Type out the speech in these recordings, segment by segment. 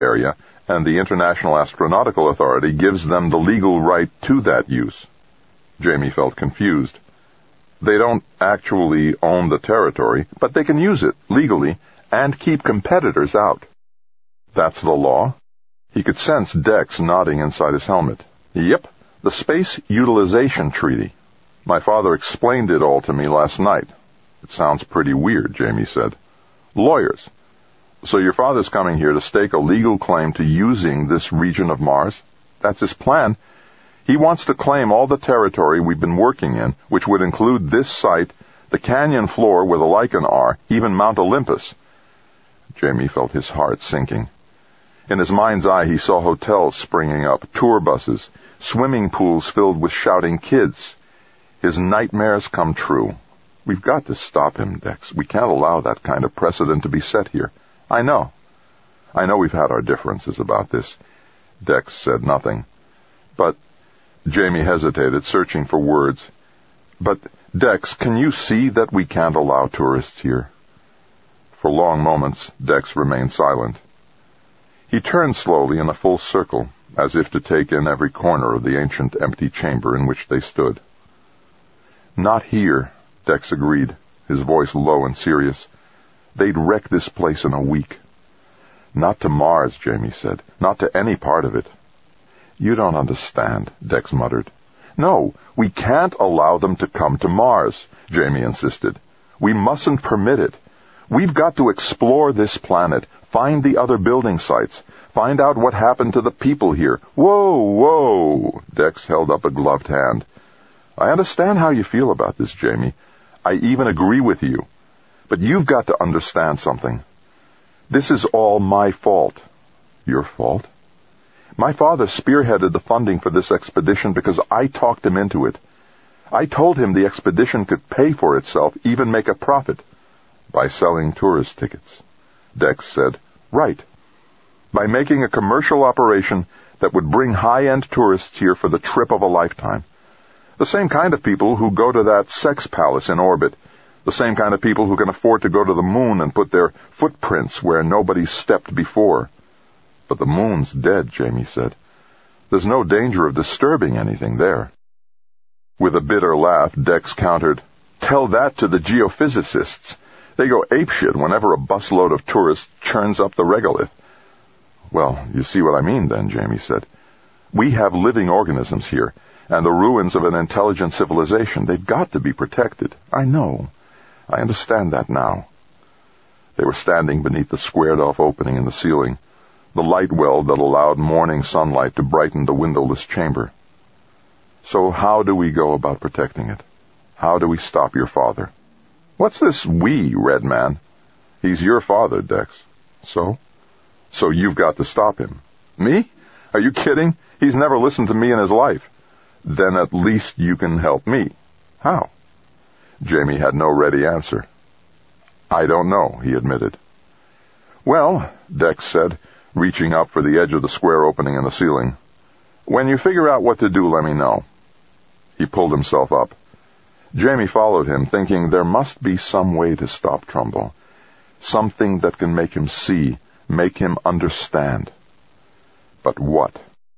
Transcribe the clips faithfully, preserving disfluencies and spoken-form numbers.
area, and the International Astronautical Authority gives them the legal right to that use. Jamie felt confused. They don't actually own the territory, but they can use it legally and keep competitors out. That's the law? He could sense Dex nodding inside his helmet. Yep, the Space Utilization Treaty. My father explained it all to me last night. It sounds pretty weird, Jamie said. Lawyers. So your father's coming here to stake a legal claim to using this region of Mars? That's his plan. He wants to claim all the territory we've been working in, which would include this site, the canyon floor where the lichen are, even Mount Olympus. Jamie felt his heart sinking. In his mind's eye, he saw hotels springing up, tour buses, swimming pools filled with shouting kids. His nightmares come true. We've got to stop him, Dex. We can't allow that kind of precedent to be set here. I know. I know we've had our differences about this. Dex said nothing. But Jamie hesitated, searching for words. But, Dex, can you see that we can't allow tourists here? For long moments, Dex remained silent. He turned slowly in a full circle, as if to take in every corner of the ancient empty chamber in which they stood. Not here, Dex agreed, his voice low and serious. They'd wreck this place in a week. Not to Mars, Jamie said. Not to any part of it. You don't understand, Dex muttered. No, we can't allow them to come to Mars, Jamie insisted. We mustn't permit it. We've got to explore this planet, find the other building sites, find out what happened to the people here. Whoa, whoa, Dex held up a gloved hand. I understand how you feel about this, Jamie. I even agree with you. But you've got to understand something. This is all my fault. Your fault? My father spearheaded the funding for this expedition because I talked him into it. I told him the expedition could pay for itself, even make a profit, by selling tourist tickets. Dex said, Right. By making a commercial operation that would bring high-end tourists here for the trip of a lifetime. The same kind of people who go to that sex palace in orbit. The same kind of people who can afford to go to the moon and put their footprints where nobody stepped before. But the moon's dead, Jamie said. There's no danger of disturbing anything there. With a bitter laugh, Dex countered, Tell that to the geophysicists. They go apeshit whenever a busload of tourists churns up the regolith. Well, you see what I mean then, Jamie said. We have living organisms here, and the ruins of an intelligent civilization. They've got to be protected. I know. I understand that now. They were standing beneath the squared-off opening in the ceiling, the light well that allowed morning sunlight to brighten the windowless chamber. So how do we go about protecting it? How do we stop your father? What's this we, Red Man? He's your father, Dex. So? So you've got to stop him. Me? Are you kidding? He's never listened to me in his life. Then at least you can help me. How? Jamie had no ready answer. I don't know, he admitted. Well, Dex said, reaching up for the edge of the square opening in the ceiling. When you figure out what to do, let me know. He pulled himself up. Jamie followed him, thinking there must be some way to stop Trumbull. Something that can make him see, make him understand. But what?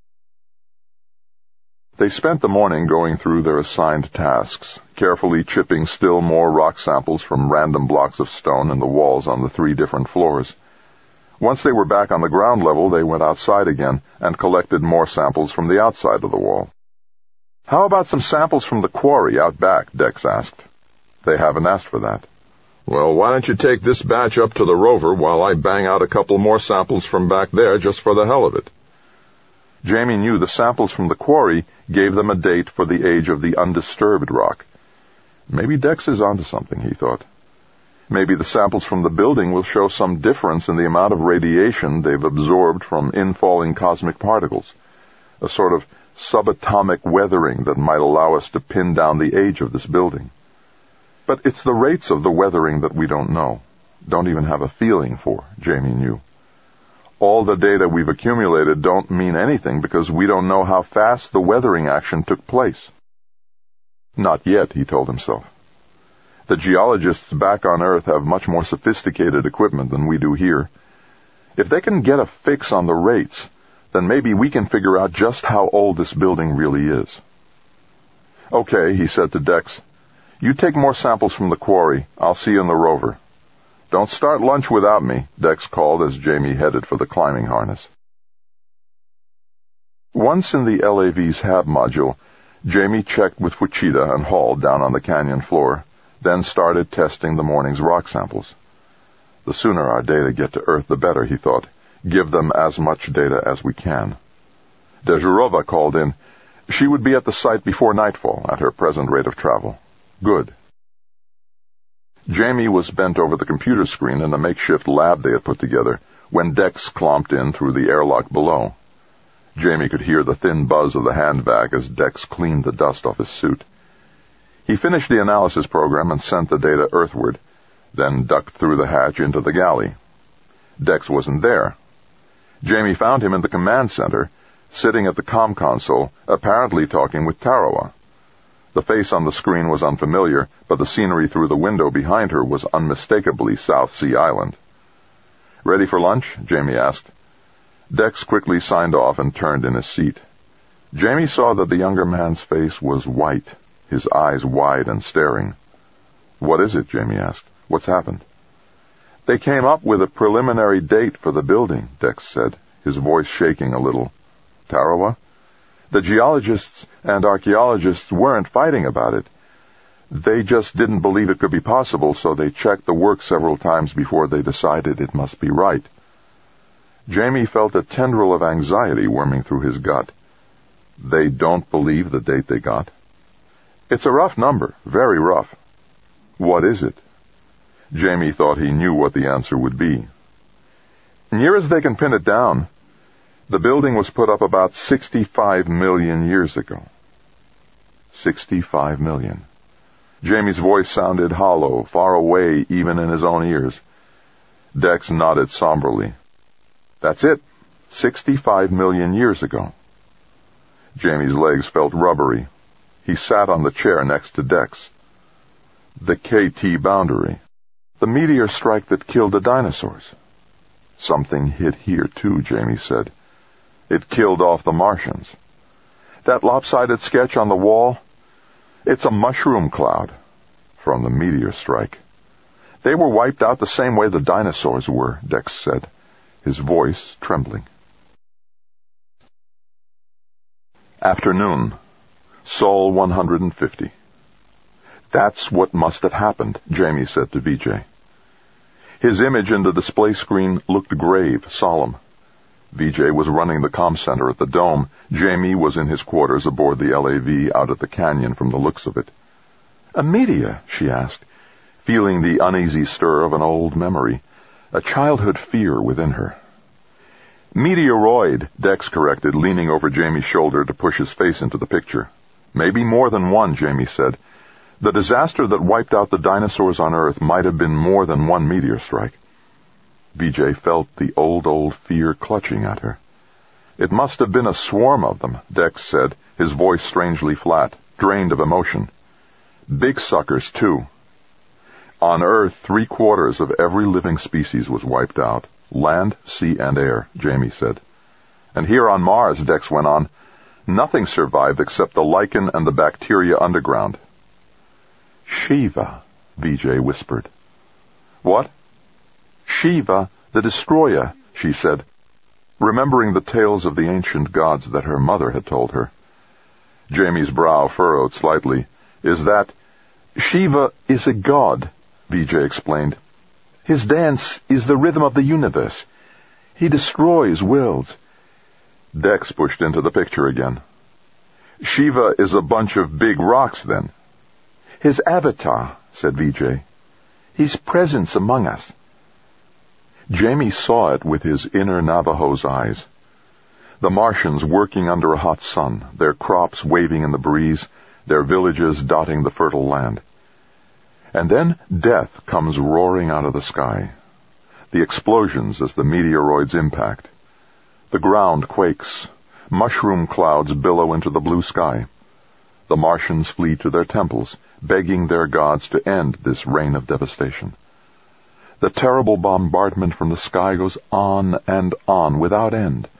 They spent the morning going through their assigned tasks, carefully chipping still more rock samples from random blocks of stone in the walls on the three different floors. Once they were back on the ground level, they went outside again and collected more samples from the outside of the wall. How about some samples from the quarry out back? Dex asked. They haven't asked for that. Well, why don't you take this batch up to the rover while I bang out a couple more samples from back there just for the hell of it? Jamie knew the samples from the quarry gave them a date for the age of the undisturbed rock. Maybe Dex is onto something, he thought. Maybe the samples from the building will show some difference in the amount of radiation they've absorbed from infalling cosmic particles, a sort of subatomic weathering that might allow us to pin down the age of this building. But it's the rates of the weathering that we don't know, don't even have a feeling for, Jamie knew. All the data we've accumulated don't mean anything because we don't know how fast the weathering action took place. Not yet, he told himself. The geologists back on Earth have much more sophisticated equipment than we do here. If they can get a fix on the rates, then maybe we can figure out just how old this building really is. Okay, he said to Dex. You take more samples from the quarry. I'll see you in the rover. Don't start lunch without me, Dex called as Jamie headed for the climbing harness. Once in the L A V's H A B module, Jamie checked with Wichita and Hall down on the canyon floor, then started testing the morning's rock samples. The sooner our data get to Earth, the better, he thought. Give them as much data as we can. Dezhurova called in. She would be at the site before nightfall at her present rate of travel. Good. Jamie was bent over the computer screen in a makeshift lab they had put together when Dex clomped in through the airlock below. Jamie could hear the thin buzz of the hand vac as Dex cleaned the dust off his suit. He finished the analysis program and sent the data earthward, then ducked through the hatch into the galley. Dex wasn't there. Jamie found him in the command center, sitting at the comm console, apparently talking with Tarawa. The face on the screen was unfamiliar, but the scenery through the window behind her was unmistakably South Sea Island. Ready for lunch? Jamie asked. Dex quickly signed off and turned in his seat. Jamie saw that the younger man's face was white, his eyes wide and staring. What is it? Jamie asked. What's happened? They came up with a preliminary date for the building, Dex said, his voice shaking a little. Tarawa? The geologists and archaeologists weren't fighting about it. They just didn't believe it could be possible, so they checked the work several times before they decided it must be right. Jamie felt a tendril of anxiety worming through his gut. They don't believe the date they got. It's a rough number, very rough. What is it? Jamie thought he knew what the answer would be. Near as they can pin it down, the building was put up about sixty-five million years ago. Sixty-five million. Jamie's voice sounded hollow, far away even in his own ears. Dex nodded somberly. That's it. Sixty-five million years ago. Jamie's legs felt rubbery. He sat on the chair next to Dex. The K T boundary. The meteor strike that killed the dinosaurs. Something hit here too, Jamie said. It killed off the Martians. That lopsided sketch on the wall, it's a mushroom cloud from the meteor strike. They were wiped out the same way the dinosaurs were, Dex said, his voice trembling. Afternoon, Sol one hundred fifty. That's what must have happened, Jamie said to V J. His image in the display screen looked grave, solemn. V J was running the comm center at the dome. Jamie was in his quarters aboard the L A V out at the canyon from the looks of it. A meteor, she asked, feeling the uneasy stir of an old memory, a childhood fear within her. Meteoroid, Dex corrected, leaning over Jamie's shoulder to push his face into the picture. Maybe more than one, Jamie said. The disaster that wiped out the dinosaurs on Earth might have been more than one meteor strike. V J felt the old, old fear clutching at her. It must have been a swarm of them, Dex said, his voice strangely flat, drained of emotion. Big suckers, too. On Earth, three-quarters of every living species was wiped out. Land, sea, and air, Jamie said. And here on Mars, Dex went on, nothing survived except the lichen and the bacteria underground. Shiva, V J whispered. What? Shiva, the destroyer, she said, remembering the tales of the ancient gods that her mother had told her. Jamie's brow furrowed slightly. Is that... Shiva is a god, V J explained. His dance is the rhythm of the universe. He destroys worlds. Dex pushed into the picture again. Shiva is a bunch of big rocks, then. His avatar, said V J. His presence among us. Jamie saw it with his inner Navajo's eyes. The Martians working under a hot sun, their crops waving in the breeze, their villages dotting the fertile land. And then death comes roaring out of the sky. The explosions as the meteoroids impact. The ground quakes. Mushroom clouds billow into the blue sky. The Martians flee to their temples, begging their gods to end this reign of devastation. The terrible bombardment from the sky goes on and on without end,